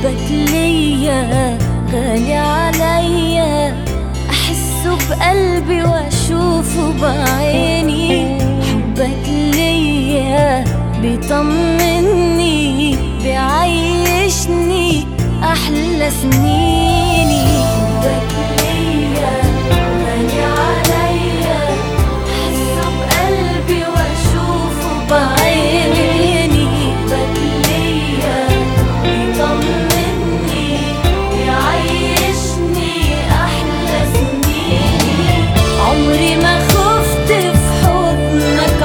حبك ليا غالي عليا، أحسه بقلبي وأشوفه بعيني. حبك ليا بيطمني بيعيشني أحلى سنيني. حبك ليا غالي عليا، أحسه بقلبي وأشوفه بعيني. حبك ليا بيطمني بيعيشني أحلى سنيني. عمري ما خفت في حضنك،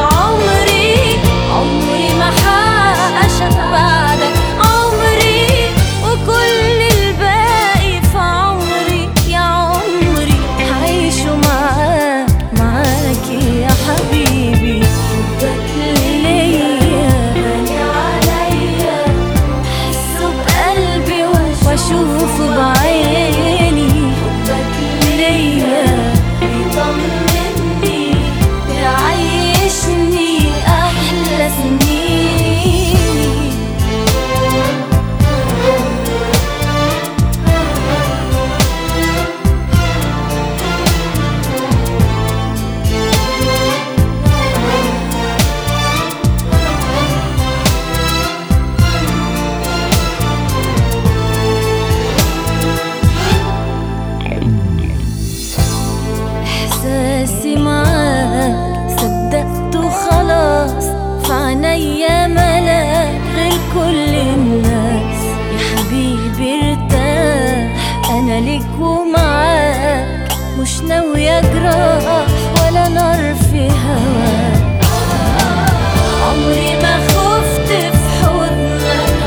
عمري ما حاشا بعدك عمري، وكل الباقي في عمري يا عمري هعيشه معاك يا حبيبي. حبك ليا غالي عليا، أحسه بقلبي وأشوفه بعيني. حبك ليا بيطمني بيعيشني أحلى سنيني. إحساسي معاك صدقته خلاص، في عينيا ملاك غير كل الناس. يا حبيبي ارتاح، أنا ليك ومعاك، مش ناوية جراح ولا نار في هواك. عمري ما خفت في حضنك،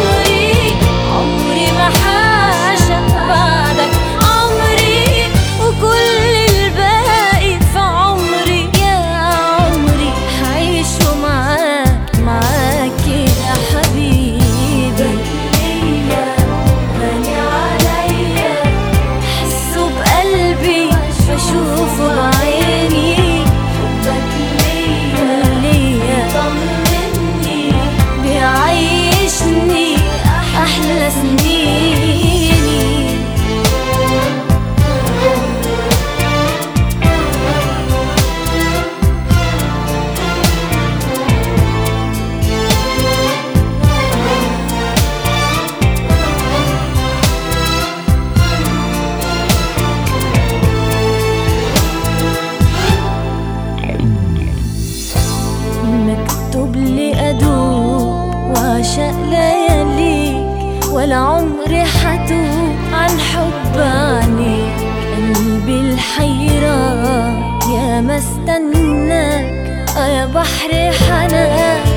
عمري ما حاشا بعدك عمري، وكل الباقي في عمري يا عمري هعيشه معاك يا حبيبي. ليا غالي عليا، أحسه بقلبي بشوفه بعيني. حبك ليا بيطمني بيعيشني أحلى سنيني. مكتوب لي أدوب وأعشق لياليك، ولا عمري حتوب عن حب عنيك. قلبي الحيران يا ما استناك، يا بحر حنان